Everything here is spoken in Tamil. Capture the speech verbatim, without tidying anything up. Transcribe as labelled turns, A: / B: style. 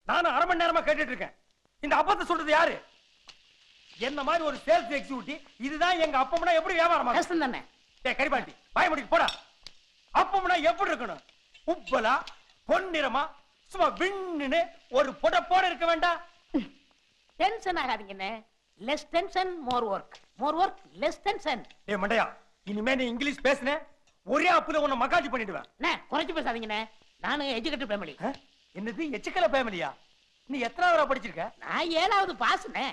A: நானும் அரை மணி நேரமா கேட்டுட்டு இருக்கேன். இந்த அப்பத்தை சொல்றது யாரு? என்ன மாதிரி ஒரு சேல்ஸ் எக்ஸிக்யூட்டிவ் இதுதான் எங்க அப்பம்னா எப்படி வியாபாரமா
B: கஷ்டம் தானே.
A: டேய் கரிபாட்டி பாய் முடிக்கு போடா. அப்பம்னா எப்படி இருக்கணும்? உப்பலா பொன்னிறமா சும்மா விண்ணுன்னு ஒரு புடப்போட இருக்க வேண்டாம்.
B: டென்ஷன் ஆகாதீங்கண்ணே. Less tension more work, more work less tension.
A: டேய் மண்டையா, இனிமே நீ இங்கிலீஷ் பேசுன ஒரே அப்புல உன்னை மகாஜி பண்ணிடுவேன்.
B: அண்ணே குறைச்சு பேசாதீங்கண்ணே. நானும் எஜுகேட்டட் ஃபேமிலி.
A: என்னது எச்சுக்கல ஃபேமிலியா? நீ எத்தனாவது படிச்சிருக்க?
B: நான் ஏழாவது பாஸ்ண்ணே.